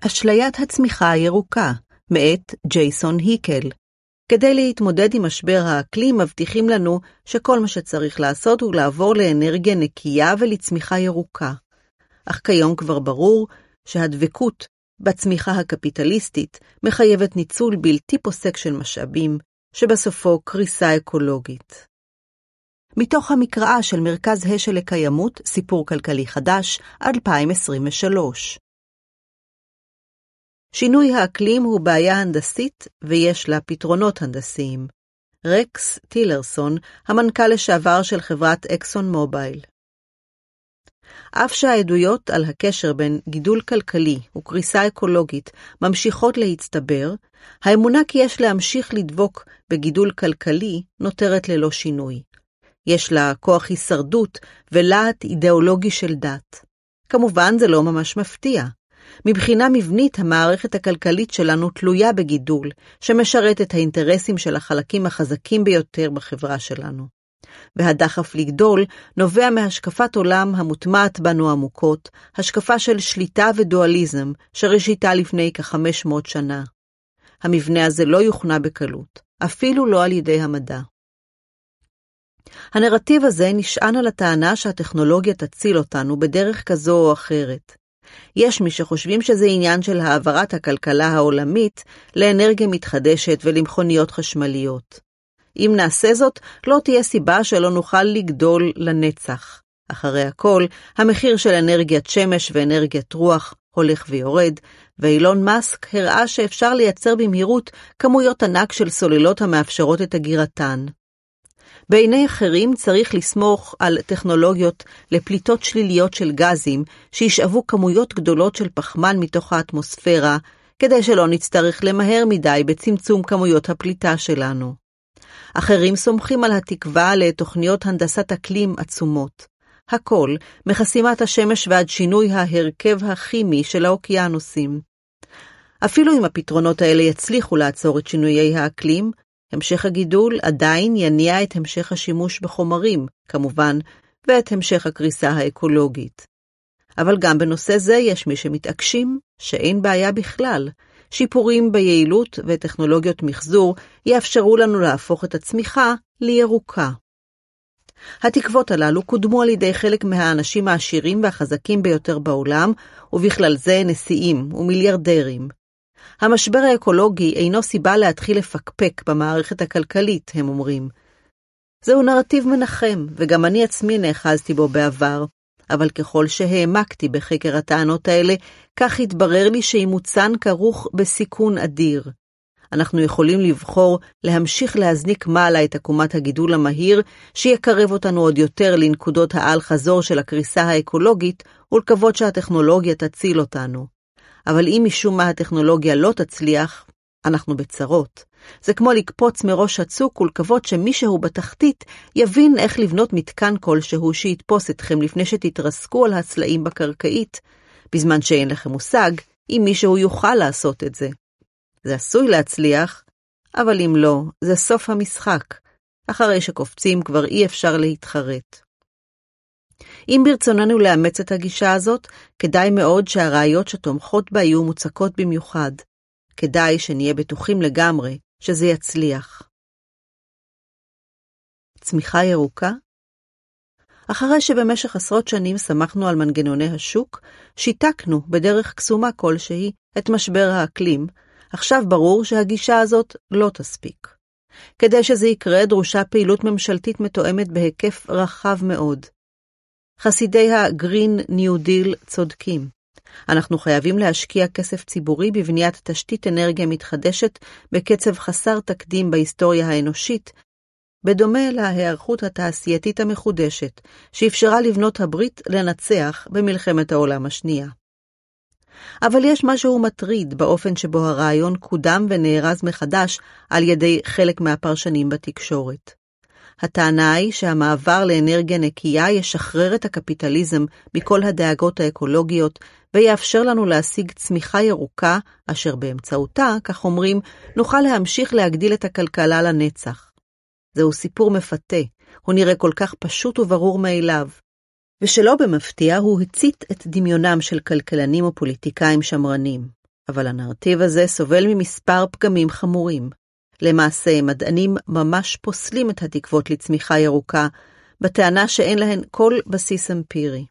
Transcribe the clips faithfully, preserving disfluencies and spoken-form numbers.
אשליית הצמיחה הירוקה, מאת ג'ייסון היקל. כדי להתמודד עם משבר האקלים, מבטיחים לנו שכל מה שצריך לעשות הוא לעבור לאנרגיה נקייה ולצמיחה ירוקה. אך כיום כבר ברור שהדבקות בצמיחה הקפיטליסטית מחייבת ניצול בלתי פוסק של משאבים, שבסופו קריסה אקולוגית. מתוך המקראה של מרכז השל לקיימות, סיפור כלכלי חדש, אלפיים עשרים ושלוש. שינוי האקלים הוא בעיה הנדסית ויש לה פתרונות הנדסיים. רקס טילרסון, המנכ"ל לשעבר של חברת אקסון מובייל. אף שהעדויות על הקשר בין גידול כלכלי וקריסה אקולוגית ממשיכות להצטבר, האמונה כי יש להמשיך לדבוק בגידול כלכלי נותרת ללא שינוי. יש לה כוח הישרדות ולהט אידיאולוגי של דת. כמובן זה לא ממש מפתיע. מבחינה מבנית המערכת הכלכלית שלנו תלויה בגידול, שמשרת את האינטרסים של החלקים החזקים ביותר בחברה שלנו. והדחף לגדול נובע מהשקפת עולם המוטמעת בנו עמוקות, השקפה של שליטה ודואליזם שראשיתה לפני כ-חמש מאות שנה. המבנה הזה לא יוכנע בקלות, אפילו לא על ידי המדע. הנרטיב הזה נשען על הטענה שהטכנולוגיה תציל אותנו בדרך כזו או אחרת. יש מי שחושבים שזה עניין של העברת הכלכלה העולמית לאנרגיה מתחדשת ולמכוניות חשמליות. אם נעשה זאת, לא תהיה סיבה שלא נוכל לגדול לנצח. אחרי הכל, המחיר של אנרגיית שמש ואנרגיית רוח הולך ויורד, ואילון מאסק הראה שאפשר לייצר במהירות כמויות ענק של סוללות המאפשרות את הגירתן. בעיני אחרים צריך לסמוך על טכנולוגיות לפליטות שליליות של גזים שישאבו כמויות גדולות של פחמן מתוך האטמוספירה, כדי שלא נצטרך למהר מדי בצמצום כמויות הפליטה שלנו. אחרים סומכים על התקווה לתוכניות הנדסת אקלים עצומות. הכל מחסימת השמש ועד שינוי ההרכב הכימי של האוקיינוסים. אפילו אם הפתרונות האלה יצליחו לעצור את שינויי האקלים, המשך הגידול עדיין יניע את המשך השימוש בחומרים, כמובן, ואת המשך הקריסה האקולוגית. אבל גם בנושא זה יש מי שמתעקשים שאין בעיה בכלל. שיפורים ביעילות וטכנולוגיות מחזור יאפשרו לנו להפוך את הצמיחה לירוקה. התקוות הללו קודמו על ידי חלק מהאנשים העשירים והחזקים ביותר בעולם, ובכלל זה נשיאים ומיליארדרים. המשבר האקולוגי אינו סיבה להתחיל לפקפק במערכת הכלכלית, הם אומרים. זהו נרטיב מנחם, וגם אני עצמי נאחזתי בו בעבר, אבל ככל שהעמקתי בחקר הטענות האלה, כך התברר לי שאימוצן כרוך בסיכון אדיר. אנחנו יכולים לבחור להמשיך להזניק מעלה את עקומת הגידול המהיר, שיקרב אותנו עוד יותר לנקודות העל חזור של הקריסה האקולוגית, ולקוות שהטכנולוגיה תציל אותנו. אבל אם משום מה הטכנולוגיה לא תצליח, אנחנו בצרות. זה כמו לקפוץ מראש הצוק ולקוות שמישהו בתחתית יבין איך לבנות מתקן כלשהו שיתפוס אתכם לפני שתתרסקו על הצלעים בקרקעית, בזמן שאין לכם מושג אם מישהו יוכל לעשות את זה. זה עשוי להצליח, אבל אם לא, זה סוף המשחק. אחרי שקופצים כבר אי אפשר להתחרט. אם ברצוננו לאמץ את הגישה הזאת, כדאי מאוד שהראיות שתומכות בה יהיו מוצקות במיוחד. כדאי שנהיה בטוחים לגמרי שזה יצליח. צמיחה ירוקה? אחרי שבמשך עשרות שנים שמחנו על מנגנוני השוק, שיתקנו בדרך קסומה כלשהי את משבר האקלים, עכשיו ברור שהגישה הזאת לא תספיק. כדי שזה יקרה דרושה פעילות ממשלתית מתואמת בהיקף רחב מאוד. חסידי ה-Green New Deal צודקים. אנחנו חייבים להשקיע כסף ציבורי בבניית תשתית אנרגיה מתחדשת בקצב חסר תקדים בהיסטוריה האנושית, בדומה להיערכות התעשייתית המחודשת, שאפשרה לבנות הברית לנצח במלחמת העולם השנייה. אבל יש משהו מטריד באופן שבו הרעיון קודם ונערז מחדש על ידי חלק מהפרשנים בתקשורת. הטענה היא שהמעבר לאנרגיה נקייה ישחרר את הקפיטליזם מכל הדאגות האקולוגיות ויאפשר לנו להשיג צמיחה ירוקה, אשר באמצעותה, כך אומרים, נוכל להמשיך להגדיל את הכלכלה לנצח. זהו סיפור מפתה, הוא נראה כל כך פשוט וברור מאליו. ושלא במפתיע הוא הצית את דמיונם של כלכלנים ופוליטיקאים שמרנים. אבל הנרטיב הזה סובל ממספר פגמים חמורים. למעשה, מדענים ממש פוסלים את התקוות לצמיחה ירוקה, בטענה שאין להן כל בסיס אמפירי.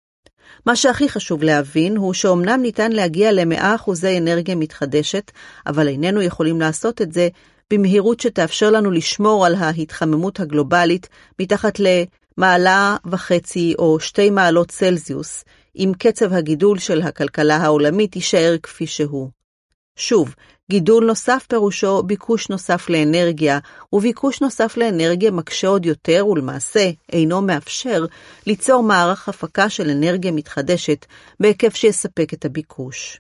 מה שהכי חשוב להבין הוא שאומנם ניתן להגיע ל-מאה אחוזי אנרגיה מתחדשת, אבל איננו יכולים לעשות את זה במהירות שתאפשר לנו לשמור על ההתחממות הגלובלית מתחת למעלה וחצי או שתי מעלות צלזיוס, אם קצב הגידול של הכלכלה העולמית יישאר כפי שהוא. שוב, גידול נוסף פירושו ביקוש נוסף לאנרגיה, וביקוש נוסף לאנרגיה מקשה עוד יותר ולמעשה אינו מאפשר ליצור מערך הפקה של אנרגיה מתחדשת בהיקף שיספק את הביקוש.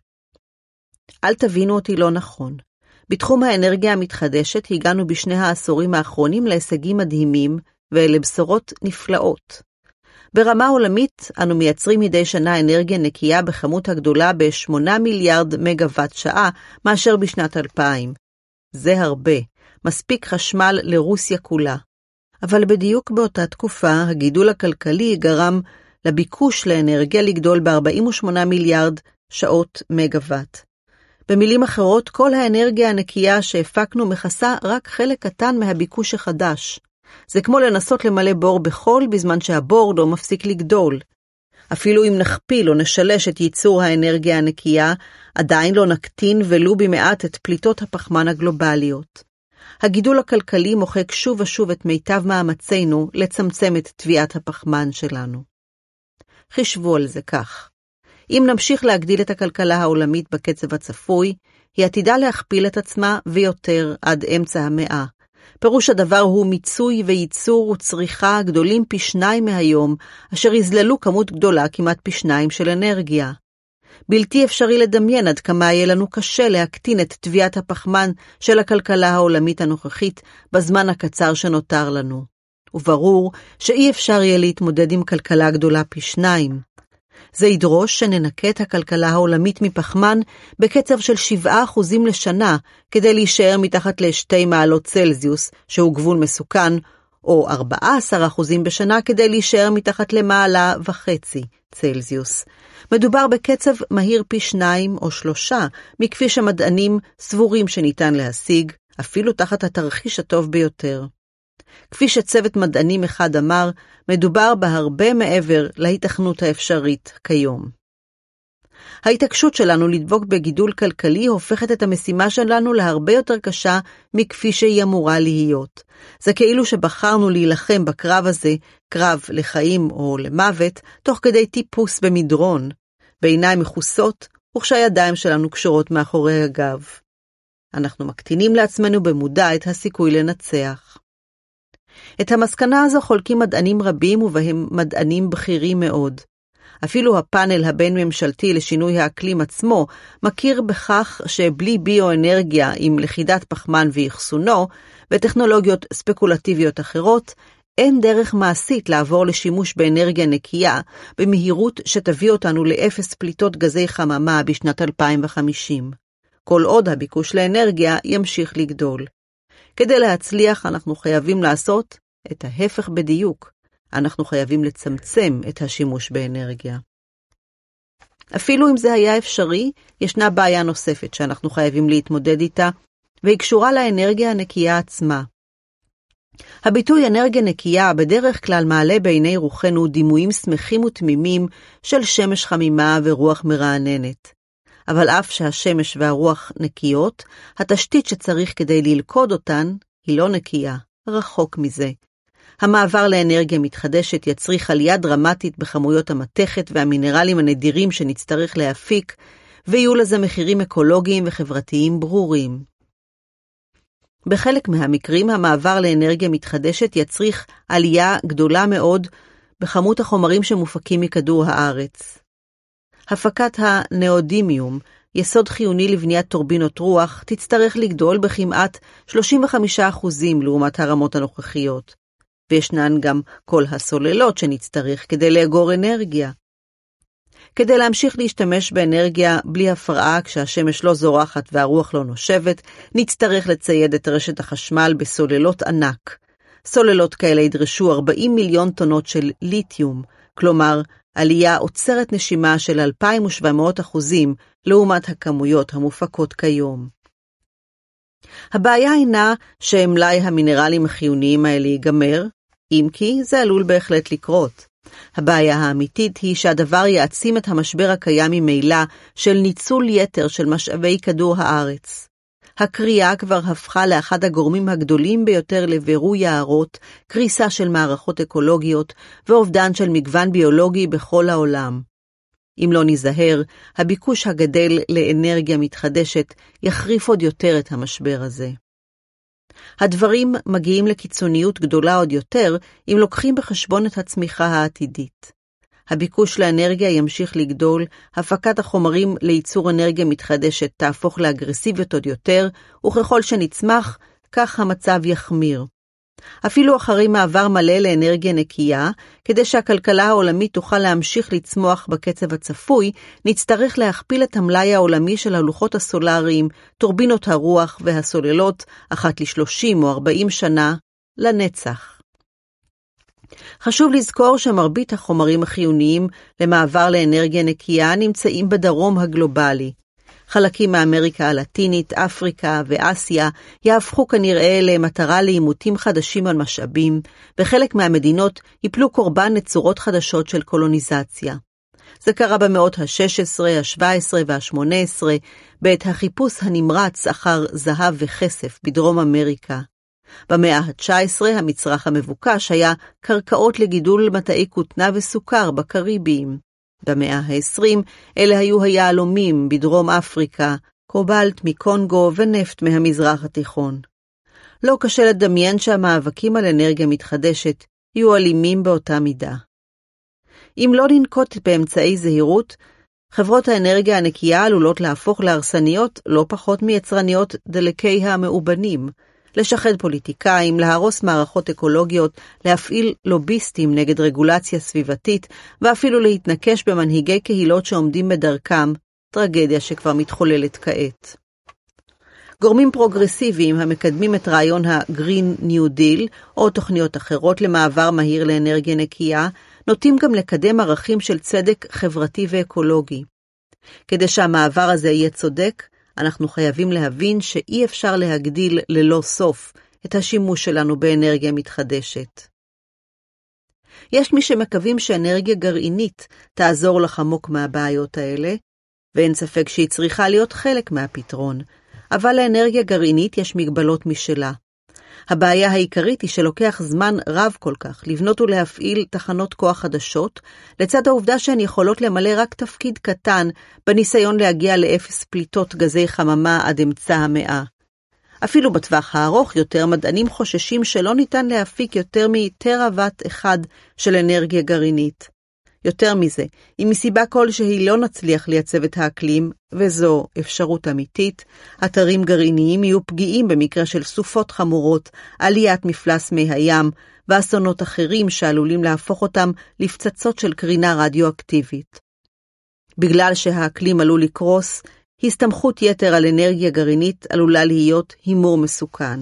אל תבינו אותי לא נכון. בתחום האנרגיה המתחדשת הגענו בשני העשורים האחרונים להישגים מדהימים ולבשורות נפלאות. ברמה עולמית אנו מייצרים מדי שנה אנרגיה נקייה בכמות הגדולה ב-שמונה מיליארד מגוואט שעה מאשר בשנת אלפיים. זה הרבה, מספיק חשמל לרוסיה כולה. אבל בדיוק באותה תקופה הגידול הכלכלי גרם לביקוש לאנרגיה לגדול ב-ארבעים ושמונה מיליארד שעות מגוואט. במילים אחרות, כל האנרגיה הנקייה שהפקנו מכסה רק חלק קטן מהביקוש החדש. זה כמו לנסות למלא בור בחול בזמן שהבור לא מפסיק לגדול. אפילו אם נכפיל או נשלש את ייצור האנרגיה הנקייה, עדיין לא נקטין ולו במעט את פליטות הפחמן הגלובליות. הגידול הכלכלי מוחק שוב ושוב את מיטב מאמצינו לצמצם את תביעת הפחמן שלנו. חישבו על זה כך. אם נמשיך להגדיל את הכלכלה העולמית בקצב הצפוי, היא עתידה להכפיל את עצמה ויותר עד אמצע המאה. פירוש הדבר הוא מיצוי וייצור וצריכה גדולים פי שניים מהיום, אשר יזללו כמות גדולה כמעט פי שניים של אנרגיה. בלתי אפשרי לדמיין עד כמה יהיה לנו קשה להקטין את תביעת הפחמן של הכלכלה העולמית הנוכחית בזמן הקצר שנותר לנו. וברור שאי אפשר יהיה להתמודד עם כלכלה גדולה פי שניים. זה ידרוש שננקה את הכלכלה העולמית מפחמן בקצב של שבעה אחוזים לשנה, כדי להישאר מתחת לשתי מעלות צלזיוס, שהוא גבול מסוכן, או ארבעה עשר אחוזים בשנה כדי להישאר מתחת למעלה וחצי צלזיוס. מדובר בקצב מהיר פי שניים או שלושה, מכפי שמדענים סבורים שניתן להשיג, אפילו תחת התרחיש הטוב ביותר. כפי שצוות מדענים אחד אמר, מדובר בהרבה מעבר להתכנות האפשרית כיום. ההתעקשות שלנו לדבוק בגידול כלכלי הופכת את המשימה שלנו להרבה יותר קשה מכפי שהיא אמורה להיות. זה כאילו שבחרנו להילחם בקרב הזה, קרב לחיים או למוות, תוך כדי טיפוס במדרון, בעיניים מחוסות וכשהידיים שלנו קשורות מאחורי הגב. אנחנו מקטינים לעצמנו במודע את הסיכוי לנצח. את המסקנה הזו חולקים מדענים רבים ובהם מדענים בכירים מאוד. אפילו הפאנל הבין-ממשלתי לשינוי האקלים עצמו מכיר בכך שבלי ביואנרגיה עם לכידת פחמן ואחסונו וטכנולוגיות ספקולטיביות אחרות, אין דרך מעשית לעבור לשימוש באנרגיה נקייה במהירות שתביא אותנו לאפס פליטות גזי חממה בשנת אלפיים וחמישים. כל עוד הביקוש לאנרגיה ימשיך לגדול. כדי להצליח אנחנו חייבים לעשות את ההפך בדיוק. אנחנו חייבים לצמצם את השימוש באנרגיה. אפילו אם זה היה אפשרי, ישנה בעיה נוספת שאנחנו חייבים להתמודד איתה, והיא קשורה לאנרגיה הנקייה עצמה. הביטוי אנרגיה נקייה בדרך כלל מעלה בעיני רוחנו דימויים שמחים ותמימים של שמש חמימה ורוח מרעננת. אבל אף שהשמש והרוח נקיות, התשתית שצריך כדי ללכוד אותן היא לא נקייה, רחוק מזה. המעבר לאנרגיה מתחדשת יצריך עלייה דרמטית בכמויות המתכת והמינרלים הנדירים שנצטרך להפיק, ויהיו לזה מחירים אקולוגיים וחברתיים ברורים. בחלק מהמקרים המעבר לאנרגיה מתחדשת יצריך עלייה גדולה מאוד בכמות החומרים שמופקים מכדור הארץ. הפקת הנאודימיום, יסוד חיוני לבניית טורבינות רוח, תצטרך לגדול בכמעט שלושים וחמישה אחוזים לעומת הרמות הנוכחיות. וישנן גם כל הסוללות שנצטרך כדי לאגור אנרגיה. כדי להמשיך להשתמש באנרגיה בלי הפרעה כשהשמש לא זורחת והרוח לא נושבת, נצטרך לצייד את רשת החשמל בסוללות ענק. סוללות כאלה ידרשו ארבעים מיליון טונות של ליתיום, כלומר עלייה עוצרת נשימה של אלפיים ושבע מאות אחוזים לעומת הכמויות המופקות כיום. הבעיה אינה שמלאי המינרלים החיוניים האלה ייגמר, אם כי זה עלול בהחלט לקרות. הבעיה האמיתית היא שהדבר יעצים את המשבר הקיים ממילא של ניצול יתר של משאבי כדור הארץ. הקריאה כבר הפכה לאחד הגורמים הגדולים ביותר לבירוי יערות, קריסה של מערכות אקולוגיות ואובדן של מגוון ביולוגי בכל העולם. אם לא ניזהר, הביקוש הגדל לאנרגיה מתחדשת יחריף עוד יותר את המשבר הזה. הדברים מגיעים לקיצוניות גדולה עוד יותר אם לוקחים בחשבון את הצמיחה העתידית. הביקוש לאנרגיה ימשיך לגדול, הפקת החומרים לייצור אנרגיה מתחדשת תהפוך לאגרסיבית עוד יותר, וככל שנצמח, כך המצב יחמיר. אפילו אחרי מעבר מלא לאנרגיה נקייה, כדי שהכלכלה העולמית תוכל להמשיך לצמוח בקצב הצפוי, נצטרך להכפיל את המלאי העולמי של הלוחות הסולריים, טורבינות הרוח והסוללות, אחת ל-שלושים או ארבעים שנה, לנצח. חשוב לזכור שמרבית החומרים החיוניים למעבר לאנרגיה נקייה נמצאים בדרום הגלובלי. חלקים מאמריקה הלטינית, אפריקה ואסיה יהפכו כנראה למטרה לעימותים חדשים על משאבים, וחלק מהמדינות ייפלו קורבן לצורות חדשות של קולוניזציה. זה קרה במאות ה-שש עשרה, ה-שבע עשרה וה-שמונה עשרה, בעת החיפוש הנמרץ אחר זהב וכסף בדרום אמריקה. במאה ה-תשע עשרה המצרך המבוקש היה קרקעות לגידול מטעי כותנה וסוכר בקריביים. במאה ה-עשרים אלה היו היעלומים בדרום אפריקה, קובלט מקונגו ונפט מהמזרח התיכון. לא קשה לדמיין שהמאבקים על אנרגיה מתחדשת יהיו אלימים באותה מידה. אם לא ננקוט באמצעי זהירות, חברות האנרגיה הנקייה עלולות להפוך להרסניות לא פחות מיצרניות דלקי המאובנים, לשחד פוליטיקאים, להרוס מערכות אקולוגיות, להפעיל לוביסטים נגד רגולציה סביבתית, ואפילו להתנקש במנהיגי קהילות שעומדים בדרכם, טרגדיה שכבר מתחוללת כעת. גורמים פרוגרסיביים המקדמים את רעיון ה-Green New Deal, או תוכניות אחרות למעבר מהיר לאנרגיה נקייה, נוטים גם לקדם ערכים של צדק חברתי ואקולוגי. כדי שהמעבר הזה יהיה צודק, אנחנו חייבים להבין שאי אפשר להגדיל ללא סוף את השימוש שלנו באנרגיה מתחדשת. יש מי שמקווים שאנרגיה גרעינית תעזור לחמוק מהבעיות האלה, ואין ספק שהיא צריכה להיות חלק מהפתרון, אבל לאנרגיה גרעינית יש מגבלות משלה. הבעיה העיקרית היא שלוקח זמן רב כל כך לבנות ולהפעיל תחנות כוח חדשות, לצד העובדה שהן יכולות למלא רק תפקיד קטן בניסיון להגיע לאפס פליטות גזי חממה עד אמצע המאה. אפילו בטווח הארוך יותר מדענים חוששים שלא ניתן להפיק יותר מטראוואט אחד של אנרגיה גרעינית. יותר מזה, אם מסיבה כלשהי לא נצליח לייצב את האקלים, וזו אפשרות אמיתית, אתרים גרעיניים יהיו פגיעים במקרה של סופות חמורות, עליית מפלס מי הים, ואסונות אחרים שעלולים להפוך אותם לפצצות של קרינה רדיואקטיבית. בגלל שהאקלים עלול לקרוס, הסתמכות יתר על אנרגיה גרעינית עלולה להיות הימור מסוכן.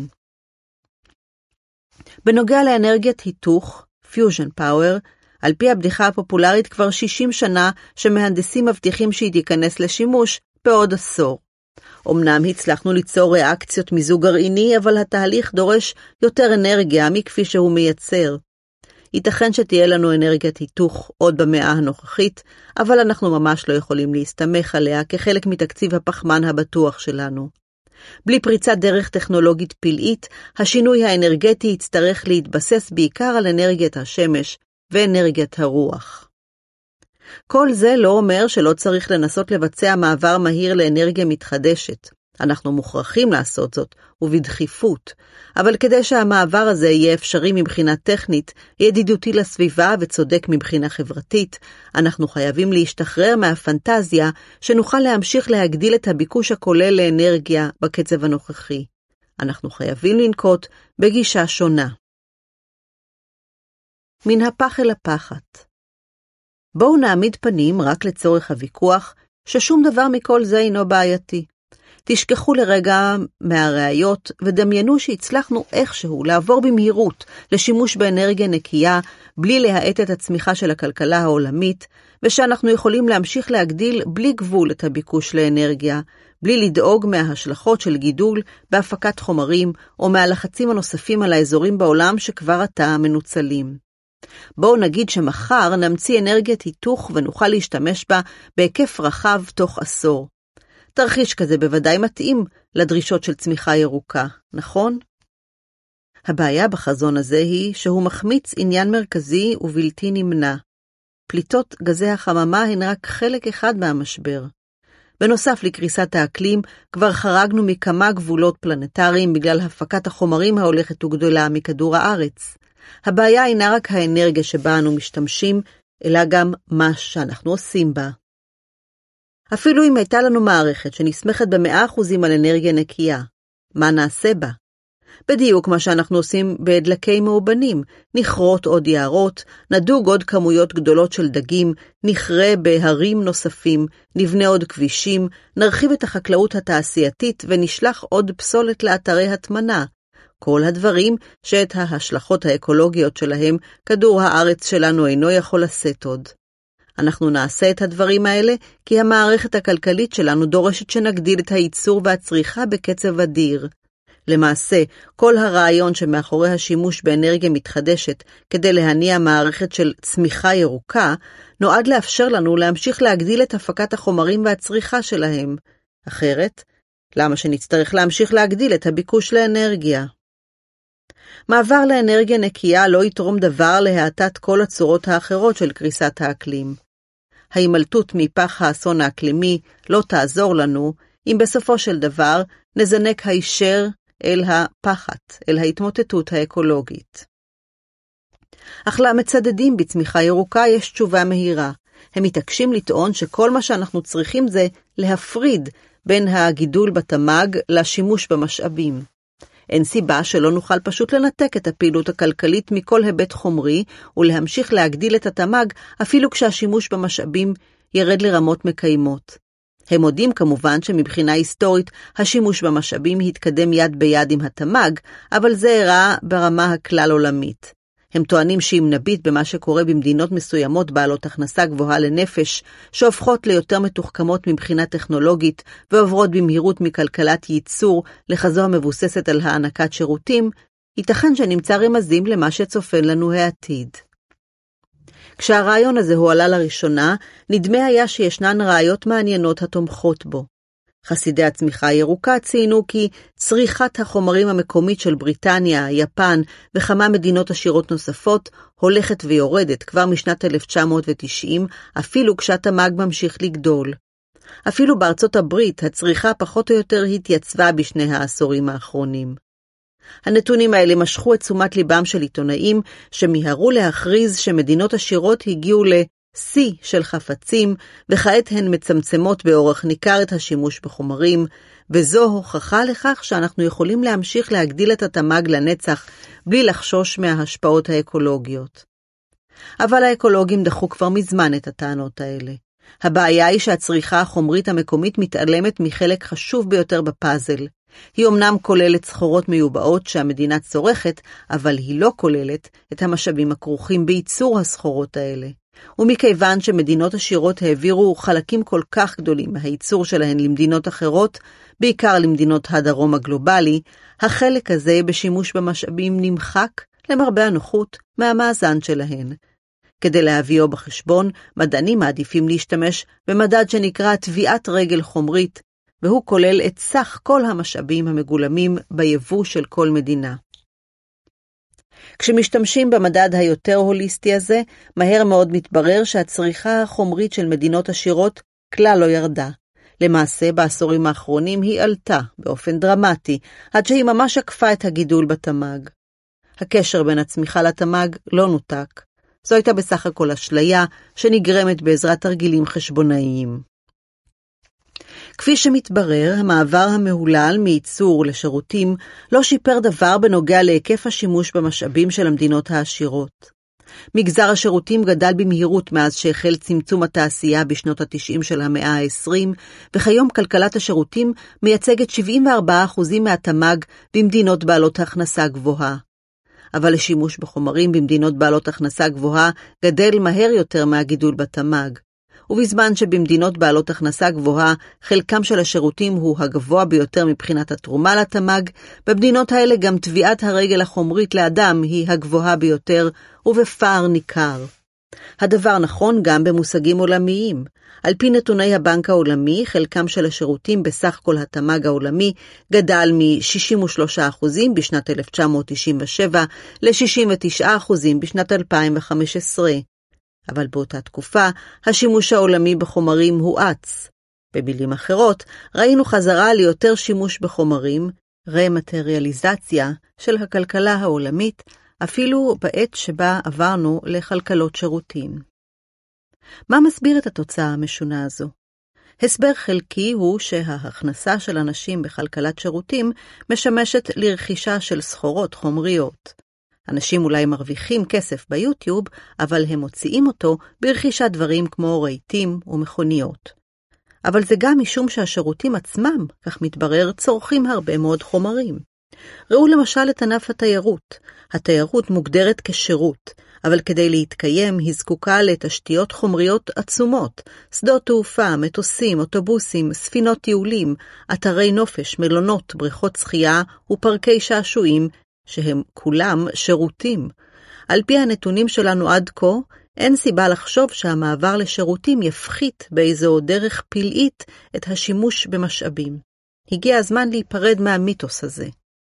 בנוגע לאנרגיית היתוך, Fusion Power, על פי הבדיחה הפופולרית כבר שישים שנה שמהנדסים מבטיחים שהיא תיכנס לשימוש בעוד עשור. אמנם הצלחנו ליצור ריאקציות מיזוג גרעיני, אבל התהליך דורש יותר אנרגיה מכפי שהוא מייצר. ייתכן שתהיה לנו אנרגיית היתוך עוד במאה הנוכחית, אבל אנחנו ממש לא יכולים להסתמך עליה כחלק מתקציב הפחמן הבטוח שלנו. בלי פריצת דרך טכנולוגית פלאית, השינוי האנרגטי יצטרך להתבסס בעיקר על אנרגיית השמש, ואנרגיית הרוח. כל זה לא אומר שלא צריך לנסות לבצע מעבר מהיר לאנרגיה מתחדשת. אנחנו מוכרחים לעשות זאת, ובדחיפות. אבל כדי שהמעבר הזה יהיה אפשרי מבחינה טכנית, ידידותי לסביבה וצודק מבחינה חברתית, אנחנו חייבים להשתחרר מהפנטזיה שנוכל להמשיך להגדיל את הביקוש הכולל לאנרגיה בקצב הנוכחי. אנחנו חייבים לנקוט בגישה שונה. מן הפח אל הפחת. בואו נעמיד פנים רק לצורך הוויכוח ששום דבר מכל זה אינו בעייתי. תשכחו לרגע מהראיות ודמיינו שהצלחנו איכשהו לעבור במהירות לשימוש באנרגיה נקייה בלי להאט את הצמיחה של הכלכלה העולמית, ושאנחנו יכולים להמשיך להגדיל בלי גבול את הביקוש לאנרגיה, בלי לדאוג מההשלכות של גידול בהפקת חומרים או מהלחצים הנוספים על האזורים בעולם שכבר עתה מנוצלים. בואו נגיד שמחר נמציא אנרגיית היתוך ונוכל להשתמש בה בהיקף רחב תוך עשור. תרחיש כזה בוודאי מתאים לדרישות של צמיחה ירוקה, נכון? הבעיה בחזון הזה היא שהוא מחמיץ עניין מרכזי ובלתי נמנע. פליטות גזי החממה הן רק חלק אחד מהמשבר. בנוסף לקריסת האקלים, כבר חרגנו מכמה גבולות פלנטריים בגלל הפקת החומרים ההולכת וגדולה מכדור הארץ. הבעיה אינה רק האנרגיה שבה אנו משתמשים, אלא גם מה שאנחנו עושים בה. אפילו אם הייתה לנו מערכת שנסמכת במאה אחוזים על אנרגיה נקייה, מה נעשה בה? בדיוק מה שאנחנו עושים בדלקי מאובנים, נכרות עוד יערות, נדוג עוד כמויות גדולות של דגים, נכרה בהרים נוספים, נבנה עוד כבישים, נרחיב את החקלאות התעשייתית ונשלח עוד פסולת לאתרי התמנה. כל הדברים שאת ההשלכות האקולוגיות שלהם כדור הארץ שלנו אינו יכול לשאת עוד. אנחנו נעשה את הדברים האלה כי המערכת הכלכלית שלנו דורשת שנגדיל את הייצור והצריכה בקצב אדיר. למעשה, כל הרעיון שמאחורי השימוש באנרגיה מתחדשת כדי להניע מערכת של צמיחה ירוקה, נועד לאפשר לנו להמשיך להגדיל את הפקת החומרים והצריכה שלהם. אחרת, למה שנצטרך להמשיך להגדיל את הביקוש לאנרגיה? מעבר לאנרגיה נקייה לא יתרום דבר להאטת כל הצורות האחרות של קריסת האקלים. ההימלטות מפח האסון האקלימי לא תעזור לנו, אם בסופו של דבר נזנק הישר אל הפחת, אל ההתמוטטות האקולוגית. אך למצדדים בצמיחה ירוקה יש תשובה מהירה. הם מתעקשים לטעון שכל מה שאנחנו צריכים זה להפריד בין הגידול בתמ"ג לשימוש במשאבים. אין סיבה שלא נוכל פשוט לנתק את הפעילות הכלכלית מכל היבט חומרי ולהמשיך להגדיל את התמ"ג אפילו כשהשימוש במשאבים ירד לרמות מקיימות. הם מודים כמובן שמבחינה היסטורית השימוש במשאבים התקדם יד ביד עם התמ"ג, אבל זה אירע ברמה הכלל עולמית. הם טוענים שאם נביט במה שקורה במדינות מסוימות בעלות הכנסה גבוהה לנפש, שהופכות ליותר מתוחכמות מבחינה טכנולוגית ועוברות במהירות מכלכלת ייצור לחזו המבוססת על הענקת שירותים, ייתכן שנמצא רמזים למה שצופן לנו העתיד. כשהרעיון הזה הועלה לראשונה, נדמה היה שישנן ראיות מעניינות התומכות בו. חסידי הצמיחה הירוקה ציינו כי צריכת החומרים המקומית של בריטניה, יפן וכמה מדינות עשירות נוספות הולכת ויורדת כבר משנת אלף תשע מאות ותשעים, אפילו כשהתמ"ג ממשיך לגדול. אפילו בארצות הברית הצריכה פחות או יותר התייצבה בשני העשורים האחרונים. הנתונים האלה משכו את תשומת ליבם של עיתונאים שמיהרו להכריז שמדינות עשירות הגיעו לשיא של חפצים, וכעת הן מצמצמות באורך ניכר את השימוש בחומרים, וזו הוכחה לכך שאנחנו יכולים להמשיך להגדיל את התמ"ג לנצח בלי לחשוש מההשפעות האקולוגיות. אבל האקולוגים דחו כבר מזמן את הטענות האלה. הבעיה היא שהצריכה החומרית המקומית מתעלמת מחלק חשוב ביותר בפאזל. היא אומנם כוללת סחורות מיובאות שהמדינה צורכת, אבל היא לא כוללת את המשאבים הכרוכים בייצור הסחורות האלה. ומכיוון שמדינות עשירות העבירו חלקים כל כך גדולים מהייצור שלהן למדינות אחרות, בעיקר למדינות הדרום הגלובלי, החלק הזה בשימוש במשאבים נמחק למרבה הנוחות מהמאזן שלהן. כדי להביאו בחשבון, מדענים מעדיפים להשתמש במדד שנקרא תביעת רגל חומרית, והוא כולל את סך כל המשאבים המגולמים ביבוא של כל מדינה. כשמשתמשים במדד היותר הוליסטי הזה, מהר מאוד מתברר שהצריכה החומרית של מדינות עשירות כלל לא ירדה. למעשה, בעשורים האחרונים היא עלתה באופן דרמטי, עד שהיא ממש עקפה את הגידול בתמ"ג. הקשר בין הצמיחה לתמ"ג לא נותק. זו הייתה בסך הכל אשליה שנגרמת בעזרת תרגילים חשבונאיים. כפי שמתברר, המעבר המהולל מייצור לשירותים לא שיפר דבר בנוגע להיקף השימוש במשאבים של המדינות העשירות. מגזר השירותים גדל במהירות מאז שהחל צמצום התעשייה בשנות ה-תשעים של המאה ה-עשרים, וכיום כלכלת השירותים מייצגת שבעים וארבעה אחוז מהתמ"ג במדינות בעלות הכנסה גבוהה. אבל השימוש בחומרים במדינות בעלות הכנסה גבוהה גדל מהר יותר מהגידול בתמ"ג. ובזמן שבמדינות בעלות הכנסה גבוהה חלקם של השירותים הוא הגבוה ביותר מבחינת התרומה לתמ"ג, במדינות האלה גם טביעת הרגל החומרית לאדם היא הגבוהה ביותר ובפער ניכר. הדבר נכון גם במושגים עולמיים. על פי נתוני הבנק העולמי, חלקם של השירותים בסך כל התמ"ג העולמי גדל מ-שישים ושלושה אחוז בשנת אלף תשע מאות תשעים ושבע ל-שישים ותשעה אחוז בשנת אלפיים וחמש עשרה. אבל באותה תקופה, השימוש העולמי בחומרים הואץ. במילים אחרות, ראינו חזרה ליותר שימוש בחומרים, רמטריאליזציה של הכלכלה העולמית, אפילו בעת שבה עברנו לכלכלות שירותים. מה מסביר את התוצאה המשונה הזו? הסבר חלקי הוא שההכנסה של אנשים בכלכלת שירותים משמשת לרכישה של סחורות חומריות. אנשים אולי מרוויחים כסף ביוטיוב, אבל הם מוציאים אותו ברכישת דברים כמו רהיטים ומכוניות. אבל זה גם משום שהשירותים עצמם, כך מתברר, צורכים הרבה מאוד חומרים. ראו למשל את ענף התיירות. התיירות מוגדרת כשירות, אבל כדי להתקיים היא זקוקה לתשתיות חומריות עצומות, שדות תעופה, מטוסים, אוטובוסים, ספינות טיולים, אתרי נופש, מלונות, בריכות שחייה ופארקי שעשועים, שהם כולם שירותים. על פי הנתונים שלנו עד כה, אין סיבה לחשוב שהמעבר לשירותים יפחית באיזו דרך פלאית את השימוש במשאבים. הגיע הזמן להיפרד מהמיתוס הזה.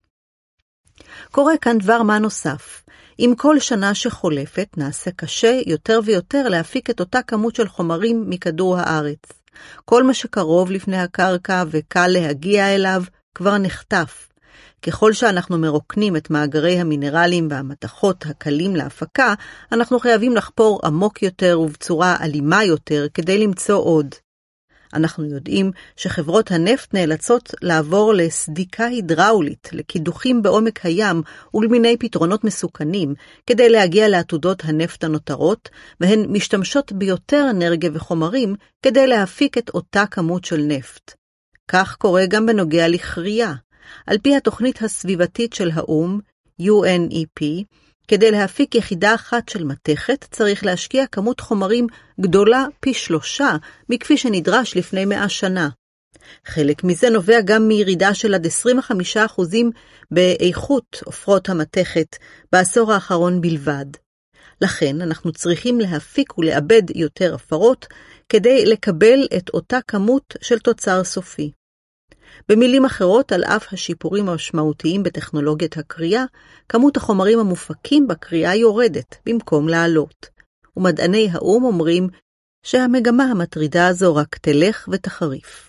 קורה כאן דבר מה נוסף. עם כל שנה שחולפת נעשה קשה יותר ויותר להפיק את אותה כמות של חומרים מכדור הארץ. כל מה שקרוב לפני הקרקע וקל להגיע אליו כבר נחטף. ככל שאנחנו מרוקנים את מאגרי המינרלים והמתכות הקלים להפקה, אנחנו חייבים לחפור עמוק יותר ובצורה אלימה יותר כדי למצוא עוד. אנחנו יודעים שחברות הנפט נאלצות לעבור לסדיקה הידראולית, לקידוחים בעומק הים ולמיני פתרונות מסוכנים, כדי להגיע לעתודות הנפט הנותרות, והן משתמשות ביותר אנרגיה וחומרים כדי להפיק את אותה כמות של נפט. כך קורה גם בנוגע לכרייה. על פי התוכנית הסביבתית של האום, יו אן אי פי, כדי להפיק יחידה אחת של מתכת צריך להשקיע כמות חומרים גדולה פי שלושה מכפי שנדרש לפני מאה שנה. חלק מזה נובע גם מירידה של עד עשרים וחמישה אחוז באיכות עופרות המתכת בעשור האחרון בלבד. לכן אנחנו צריכים להפיק ולאבד יותר עפרות כדי לקבל את אותה כמות של תוצר סופי. במילים אחרות, על אף השיפורים המשמעותיים בטכנולוגיית הקריאה, כמות החומרים המופקים בקריאה יורדת במקום לעלות. ומדעני האום אומרים שהמגמה המטרידה הזו רק תלך ותחריף.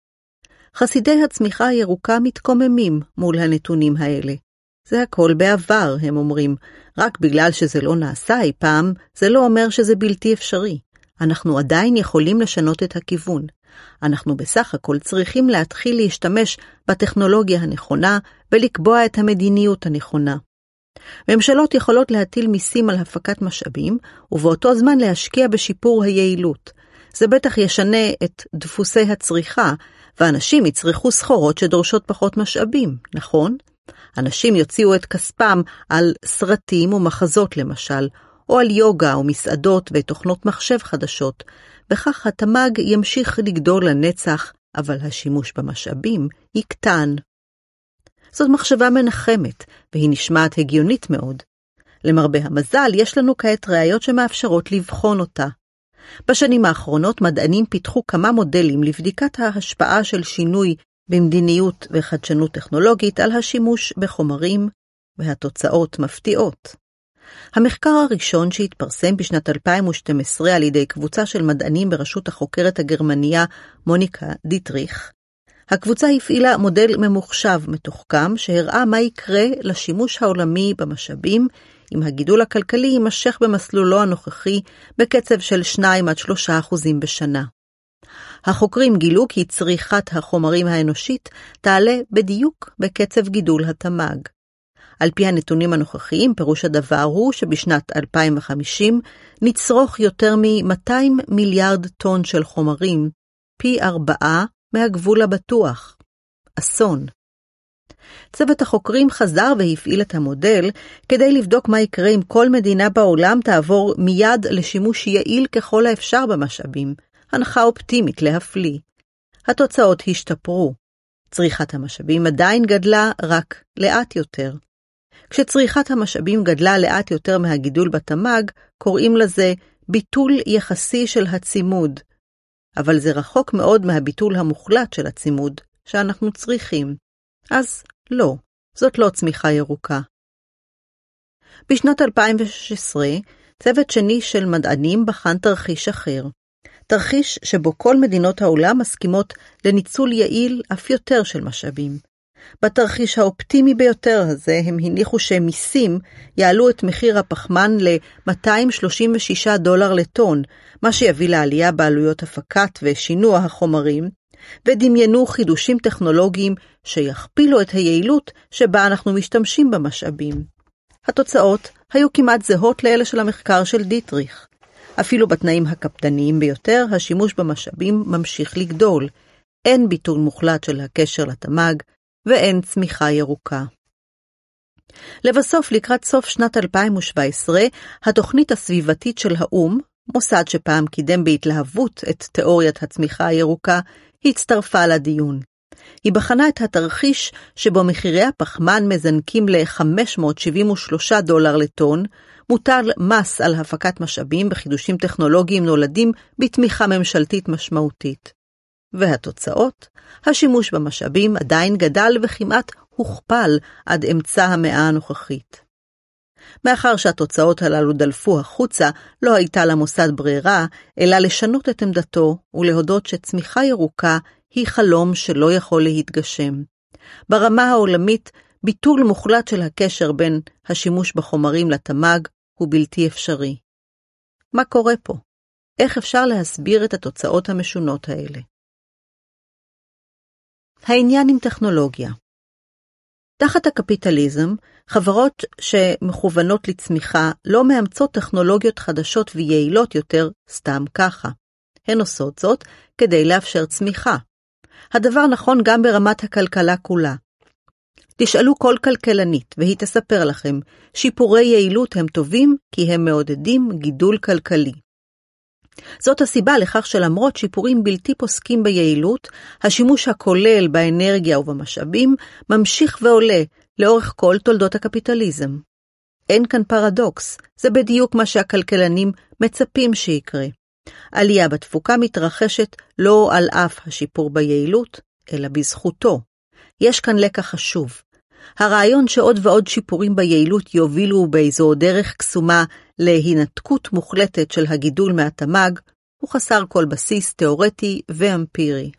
חסידי הצמיחה הירוקה מתקוממים מול הנתונים האלה. זה הכל בעבר, הם אומרים. רק בגלל שזה לא נעשה אי פעם, זה לא אומר שזה בלתי אפשרי. אנחנו עדיין יכולים לשנות את הכיוון. אנחנו בסך הכל צריכים להתחיל להשתמש בטכנולוגיה הנכונה ולקבוע את המדיניות הנכונה. ממשלות יכולות להטיל מיסים על הפקת משאבים ובאותו זמן להשקיע בשיפור היעילות. זה בטח ישנה את דפוסי הצריכה, ואנשים יצריכו סחורות שדורשות פחות משאבים, נכון? אנשים יוציאו את כספם על סרטים ומחזות למשל, או על יוגה או מסעדות ותוכנות מחשב חדשות, וכך התמ"ג ימשיך לגדול לנצח, אבל השימוש במשאבים יקטן. זאת מחשבה מנחמת, והיא נשמעת הגיונית מאוד. למרבה המזל, יש לנו כעת ראיות שמאפשרות לבחון אותה. בשנים האחרונות מדענים פיתחו כמה מודלים לבדיקת ההשפעה של שינוי במדיניות וחדשנות טכנולוגית על השימוש בחומרים, והתוצאות מפתיעות. המחקר הראשון שהתפרסם בשנת אלפיים ושתים עשרה על ידי קבוצה של מדענים בראשות החוקרת הגרמניה מוניקה דיטריך, הקבוצה הפעילה מודל ממוחשב מתוחכם שהראה מה יקרה לשימוש העולמי במשאבים אם הגידול הכלכלי יימשך במסלולו הנוכחי בקצב של שניים עד שלושה אחוזים בשנה. החוקרים גילו כי צריכת החומרים האנושית תעלה בדיוק בקצב גידול התמ"ג. על פי הנתונים הנוכחיים, פירוש הדבר הוא שבשנת אלפיים וחמישים נצרוך יותר מ-מאתיים מיליארד טון של חומרים, פי ארבעה מהגבול הבטוח. אסון. צוות החוקרים חזר והפעיל את המודל כדי לבדוק מה יקרה אם כל מדינה בעולם תעבור מיד לשימוש יעיל ככל האפשר במשאבים, הנחה אופטימית להפליא. התוצאות השתפרו. צריכת המשאבים עדיין גדלה רק לאט יותר. כשצריכת המשאבים גדלה לאט יותר מהגידול בתמ"ג, קוראים לזה ביטול יחסי של הצימוד. אבל זה רחוק מאוד מהביטול המוחלט של הצימוד שאנחנו צריכים. אז לא, זאת לא צמיחה ירוקה. בשנת אלפיים ושש עשרה, צוות שני של מדענים בחן תרחיש אחר. תרחיש שבו כל מדינות העולם מסכימות לניצול יעיל אף יותר של משאבים. בתרחיש האופטימי ביותר הזה הם הניחו שמיסים יעלו את מחיר הפחמן ל-מאתיים שלושים ושישה דולר לטון, מה שיביא לעלייה בעלויות הפקת ושינוע החומרים, ודמיינו חידושים טכנולוגיים שיכפילו את היעילות שבה אנחנו משתמשים במשאבים. התוצאות היו כמעט זהות לאלה של המחקר של דיטריך. אפילו בתנאים הקפדניים ביותר, השימוש במשאבים ממשיך לגדול. אין ביטול מוחלט של הקשר לתמ"ג, ואין צמיחה ירוקה. לבסוף, לקראת סוף שנת אלפיים ושבע עשרה, התוכנית הסביבתית של האום, מוסד שפעם קידם בהתלהבות את תיאוריית הצמיחה הירוקה, הצטרפה לדיון. היא בחנה את התרחיש שבו מחירי הפחמן מזנקים ל-חמש מאות שבעים ושלושה דולר לטון, מוטל מס על הפקת משאבים בחידושים טכנולוגיים נולדים בתמיכה ממשלתית משמעותית. והתוצאות? השימוש במשאבים עדיין גדל וכמעט הוכפל עד אמצע המאה הנוכחית. מאחר שהתוצאות הללו דלפו החוצה, לא הייתה למוסד ברירה, אלא לשנות את עמדתו ולהודות שצמיחה ירוקה היא חלום שלא יכול להתגשם. ברמה העולמית, ביטול מוחלט של הקשר בין השימוש בחומרים לתמ"ג הוא בלתי אפשרי. מה קורה פה? איך אפשר להסביר את התוצאות המשונות האלה? העניין עם טכנולוגיה. תחת הקפיטליזם, חברות שמכוונות לצמיחה לא מאמצות טכנולוגיות חדשות ויעילות יותר סתם ככה. הן עושות זאת כדי לאפשר צמיחה. הדבר נכון גם ברמת הכלכלה כולה. תשאלו כל כלכלנית והיא תספר לכם, שיפורי יעילות הם טובים כי הם מעודדים גידול כלכלי. זאת הסיבה לכך שלמרות שיפורים בלתי פוסקים ביעילות, השימוש הכולל באנרגיה ובמשאבים ממשיך ועולה לאורך כל תולדות הקפיטליזם. אין כאן פרדוקס, זה בדיוק מה שהכלכלנים מצפים שיקרה. עלייה בתפוקה מתרחשת לא על אף השיפור ביעילות, אלא בזכותו. יש כאן לקח חשוב. הרעיון שעוד ועוד שיפורים ביעילות יובילו באיזו דרך קסומה להינתקות מוחלטת של הגידול מהתמ"ג, הוא חסר כל בסיס תיאורטי ואמפירי.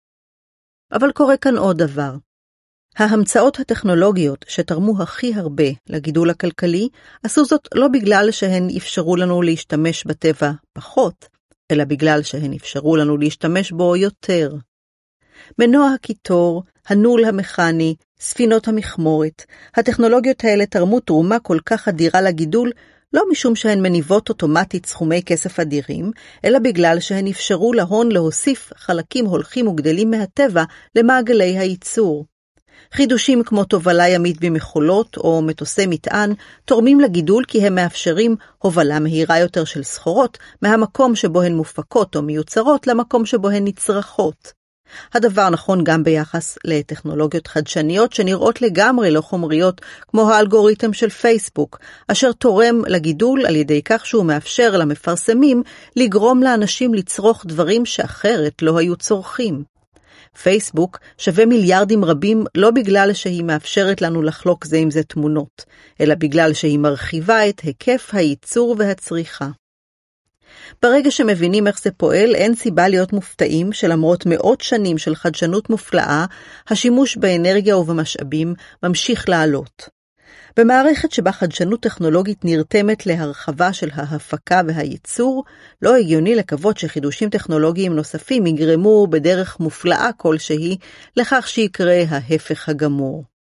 אבל קורה כאן עוד דבר. ההמצאות הטכנולוגיות שתרמו הכי הרבה לגידול הכלכלי, עשו זאת לא בגלל שהן אפשרו לנו להשתמש בטבע פחות, אלא בגלל שהן אפשרו לנו להשתמש בו יותר. מנוע הקיטור, הנול המכני, ספינות המכמורת, הטכנולוגיות האלה תרמו תרומה כל כך אדירה לגידול, לא משום שהן מניבות אוטומטית סכומי כסף אדירים, אלא בגלל שהן אפשרו להון להוסיף חלקים הולכים וגדלים מהטבע למעגלי הייצור. חידושים כמו תובלה ימית במכולות או מטוסי מטען תורמים לגידול כי הם מאפשרים הובלה מהירה יותר של סחורות מהמקום שבו הן מופקות או מיוצרות למקום שבו הן נצרכות. הדבר נכון גם ביחס לטכנולוגיות חדשניות שנראות לגמרי לא חומריות, כמו האלגוריתם של פייסבוק, אשר תורם לגידול על ידי כך שהוא מאפשר למפרסמים לגרום לאנשים לצרוך דברים שאחרת לא היו צורכים. פייסבוק שווה מיליארדים רבים לא בגלל שהיא מאפשרת לנו לחלוק זה עם זה תמונות, אלא בגלל שהיא מרחיבה את היקף הייצור והצריכה. ברגע שמבינים איך זה פועל, אין סיבה להיות מופתעים שלמרות מאות שנים של חדשנות מופלאה, השימוש באנרגיה ובמשאבים ממשיך לעלות. במערכת שבה חדשנות טכנולוגית נרתמת להרחבה של ההפקה והייצור, לא הגיוני לקוות שחידושים טכנולוגיים נוספים יגרמו בדרך מופלאה כלשהי לכך שיקרה ההפך הגמור.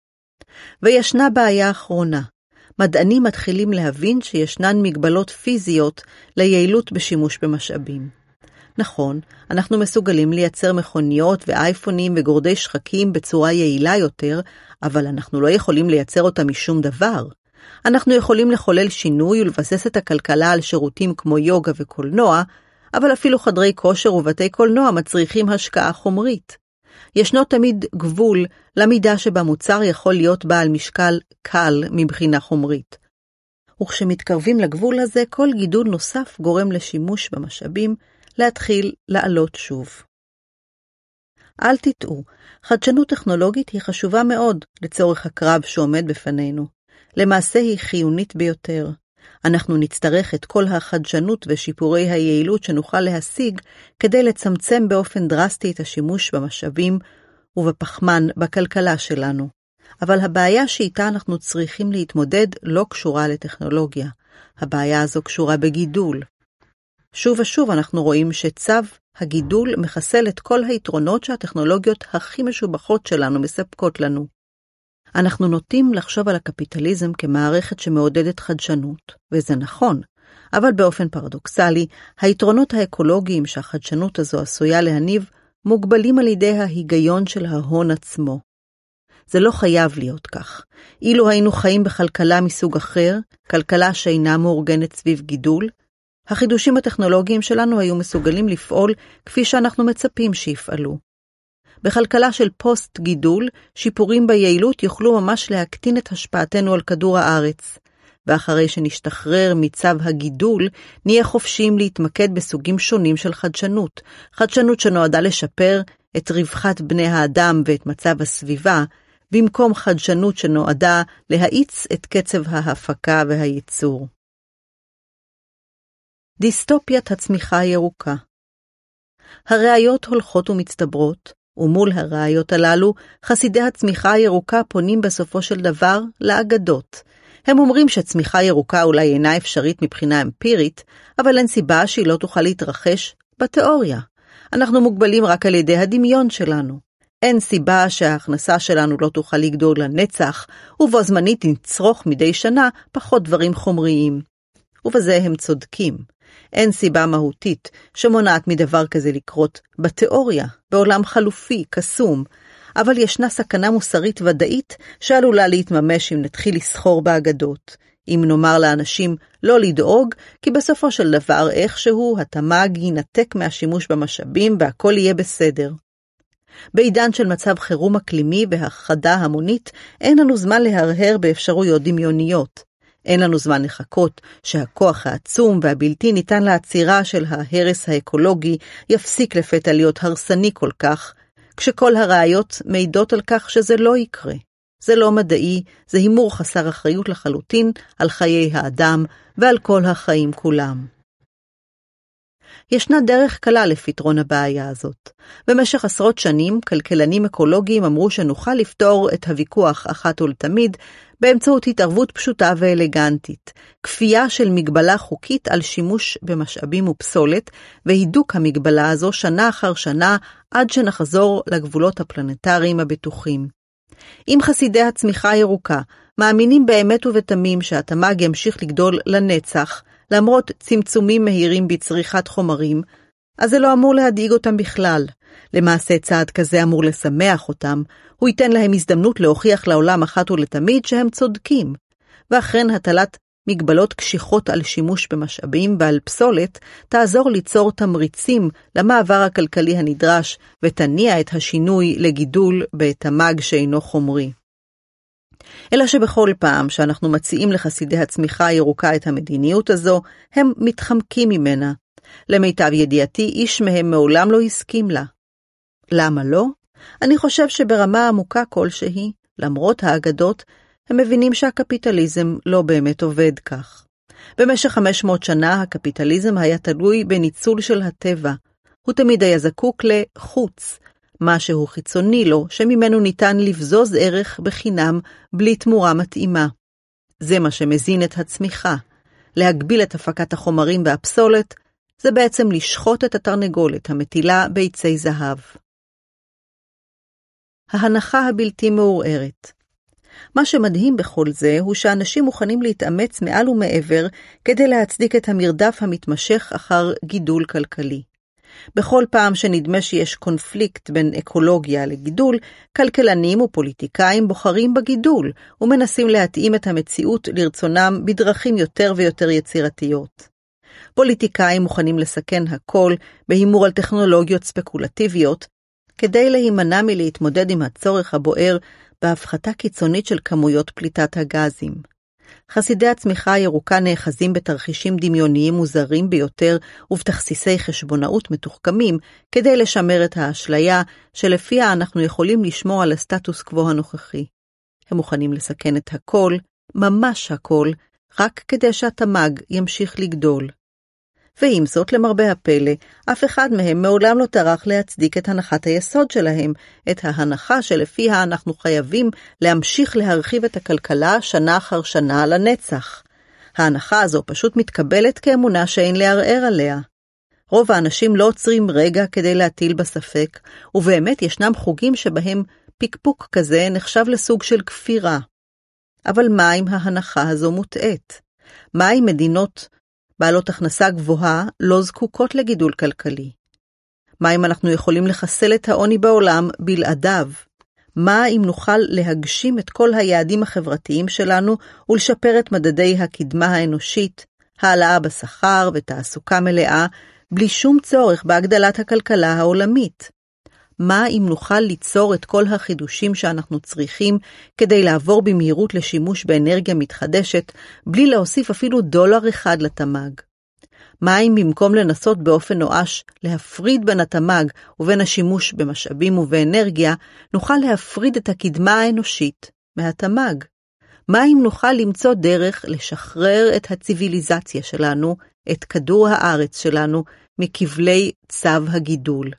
וישנה בעיה אחרונה. מדענים מתחילים להבין שישנן מגבלות פיזיות ליעילות בשימוש במשאבים. נכון, אנחנו מסוגלים לייצר מכוניות ואייפונים וגורדי שחקים בצורה יעילה יותר, אבל אנחנו לא יכולים לייצר אותם משום דבר. אנחנו יכולים לחולל שינוי ולבסס את הכלכלה על שירותים כמו יוגה וקולנוע, אבל אפילו חדרי כושר ובתי קולנוע מצריכים השקעה חומרית. ישנו תמיד גבול למידה שבה מוצר יכול להיות בעל משקל קל מבחינה חומרית. וכשמתקרבים לגבול הזה, כל גידול נוסף גורם לשימוש במשאבים להתחיל לעלות שוב. אל תטעו, חדשנות טכנולוגית היא חשובה מאוד לצורך הקרב שעומד בפנינו. למעשה היא חיונית ביותר. אנחנו נצטרך את כל החדשנות ושיפורי היעילות שנוכל להשיג כדי לצמצם באופן דרסטי את השימוש במשאבים ובפחמן בכלכלה שלנו. אבל הבעיה שאיתה אנחנו צריכים להתמודד לא קשורה לטכנולוגיה. הבעיה הזו קשורה בגידול. שוב ושוב אנחנו רואים שצו הגידול מחסל את כל היתרונות שהטכנולוגיות הכי משובחות שלנו מספקות לנו. אנחנו נוטים לחשוב על הקפיטליזם כמערכת שמעודדת חדשנות, וזה נכון, אבל באופן פרדוקסלי, היתרונות האקולוגיים שהחדשנות הזו עשויה להניב מוגבלים על ידי ההיגיון של ההון עצמו. זה לא חייב להיות כך. אילו היינו חיים בכלכלה מסוג אחר, כלכלה שאינה מאורגנת סביב גידול, החידושים הטכנולוגיים שלנו היו מסוגלים לפעול כפי שאנחנו מצפים שיפעלו. בכלכלה של פוסט גידול, שיפורים ביעילות יוכלו ממש להקטין את השפעתנו על כדור הארץ. ואחרי שנשתחרר מצו הגידול, נהיה חופשיים להתמקד בסוגים שונים של חדשנות. חדשנות שנועדה לשפר את רווחת בני האדם ואת מצב הסביבה, במקום חדשנות שנועדה להאיץ את קצב ההפקה והייצור. דיסטופיית הצמיחה הירוקה. הראיות הולכות ומצטברות, ומול הראיות הללו, חסידי הצמיחה הירוקה פונים בסופו של דבר לאגדות. הם אומרים שצמיחה ירוקה אולי אינה אפשרית מבחינה אמפירית, אבל אין סיבה שהיא לא תוכל להתרחש בתיאוריה. אנחנו מוגבלים רק על ידי הדמיון שלנו. אין סיבה שההכנסה שלנו לא תוכל לגדול לנצח, ובו זמנית נצרוך מדי שנה פחות דברים חומריים. ובזה הם צודקים. אין סיבה מהותית שמונעת מדבר כזה לקרות בתיאוריה, בעולם חלופי, קסום, אבל ישנה סכנה מוסרית ודאית שעלולה להתממש אם נתחיל לסחור באגדות. אם נאמר לאנשים לא לדאוג, כי בסופו של דבר איכשהו התמ"ג ינתק מהשימוש במשאבים והכל יהיה בסדר. בעידן של מצב חירום אקלימי והכחדה המונית, אין לנו זמן להרהר באפשרויות דמיוניות. אין לנו זמן לחכות שהכוח העצום והבלתי ניתן לעצירה של ההרס האקולוגי יפסיק לפתע להיות הרסני כל כך, כשכל הראיות מעידות על כך שזה לא יקרה. זה לא מדעי, זה הימור חסר אחריות לחלוטין על חיי האדם ועל כל החיים כולם. ישנה דרך קלה לפתרון הבעיה הזאת. במשך עשרות שנים, כלכלנים אקולוגיים אמרו שנוכל לפתור את הוויכוח אחת ולתמיד באמצעות התערבות פשוטה ואלגנטית, כפייה של מגבלה חוקית על שימוש במשאבים ופסולת, והידוק המגבלה הזו שנה אחר שנה עד שנחזור לגבולות הפלנטריים הבטוחים. אם חסידי הצמיחה הירוקה מאמינים באמת ובתמים שהתמ"ג ימשיך לגדול לנצח, למרות צמצומים מהירים בצריכת חומרים, אז זה לא אמור להדאיג אותם בכלל. למעשה צעד כזה אמור לשמח אותם, הוא ייתן להם הזדמנות להוכיח לעולם אחת ולתמיד שהם צודקים. ואכן הטלת מגבלות קשיחות על שימוש במשאבים ועל פסולת, תעזור ליצור תמריצים למעבר הכלכלי הנדרש, ותניע את השינוי לגידול בתמ"ג שאינו חומרי. אלא שבכל פעם שאנחנו מציעים לחסידי הצמיחה הירוקה את המדיניות הזו, הם מתחמקים ממנה. למיטב ידיעתי, איש מהם מעולם לא הסכים לה. למה לא? אני חושב שברמה עמוקה כלשהי, למרות האגדות, הם מבינים שהקפיטליזם לא באמת עובד כך. במשך חמש מאות שנה הקפיטליזם היה תלוי בניצול של הטבע. הוא תמיד היה זקוק לחוץ, משהו חיצוני לו, שממנו ניתן לבזוז ערך בחינם בלי תמורה מתאימה. זה מה שמזין את הצמיחה. להגביל את הפקת החומרים והפסולת, זה בעצם לשחוט את התרנגולת המטילה ביצי זהב. ההנחה הבלתי מעורערת. מה שמדהים בכל זה הוא שאנשים מוכנים להתאמץ מעל ומעבר כדי להצדיק את המרדף המתמשך אחר גידול כלכלי. בכל פעם שנדמה שיש קונפליקט בין אקולוגיה לגידול, כלכלנים ופוליטיקאים בוחרים בגידול ומנסים להתאים את המציאות לרצונם בדרכים יותר ויותר יצירתיות. פוליטיקאים מוכנים לסכן הכל בהימור על טכנולוגיות ספקולטיביות, כדי להימנע מלהתמודד עם הצורך הבוער בהפחתה קיצונית של כמויות פליטת הגזים. חסידי הצמיחה הירוקה נאחזים בתרחישים דמיוניים מוזרים ביותר ובתכסיסי חשבונאות מתוחכמים כדי לשמר את האשליה שלפיה אנחנו יכולים לשמור על הסטטוס קוו הנוכחי. הם מוכנים לסכן את הכל, ממש הכל, רק כדי שהתמ"ג ימשיך לגדול. ועם זאת, למרבה הפלא, אף אחד מהם מעולם לא טרח להצדיק את הנחת היסוד שלהם, את ההנחה שלפיה אנחנו חייבים להמשיך להרחיב את הכלכלה שנה אחר שנה לנצח. ההנחה הזו פשוט מתקבלת כאמונה שאין לערער עליה. רוב האנשים לא עוצרים רגע כדי להטיל בספק, ובאמת ישנם חוגים שבהם פיקפוק כזה נחשב לסוג של כפירה. אבל מה אם ההנחה הזו מוטעית? מה אם מדינות בעלות הכנסה גבוהה לא זקוקות לגידול כלכלי? מה אם אנחנו יכולים לחסל את העוני בעולם בלעדיו? מה אם נוכל להגשים את כל היעדים החברתיים שלנו ולשפר את מדדי הקדמה האנושית, העלאה בשכר ותעסוקה מלאה, בלי שום צורך בהגדלת הכלכלה העולמית? מה אם נוכל ליצור את כל החידושים שאנחנו צריכים כדי לעבור במהירות לשימוש באנרגיה מתחדשת, בלי להוסיף אפילו דולר אחד לתמ"ג? מה אם במקום לנסות באופן נואש להפריד בין התמ"ג ובין השימוש במשאבים ובאנרגיה, נוכל להפריד את הקדמה האנושית מהתמ"ג? מה אם נוכל למצוא דרך לשחרר את הציביליזציה שלנו, את כדור הארץ שלנו, מכבלי צו הגידול?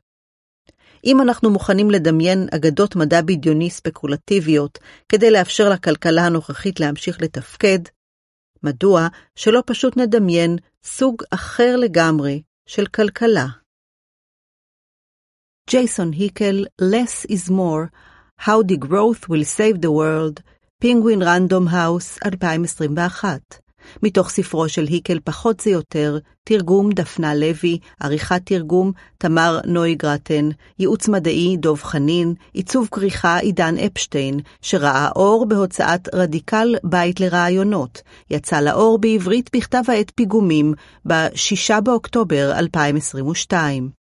אם אנחנו מוכנים לדמיין אגדות מדע בדיוני ספקולטיביות כדי לאפשר לכלכלה הנוכחית להמשיך לתפקד, מדוע שלא פשוט נדמיין סוג אחר לגמרי של כלכלה? ג'ייסון היקל, Less is More, How the Growth Will Save the World, Penguin Random House, אלפיים עשרים ואחת. מתוך ספרו של היקל פחות זה יותר, תרגום דפנה לוי, עריכת תרגום תמר נוי גרטן, ייעוץ מדעי דוב חנין, עיצוב כריכה עידן אפשטיין, שראה אור בהוצאת רדיקל בית לרעיונות, יצא לאור בעברית בכתב העת פיגומים ב-שישה באוקטובר אלפיים עשרים ושתיים.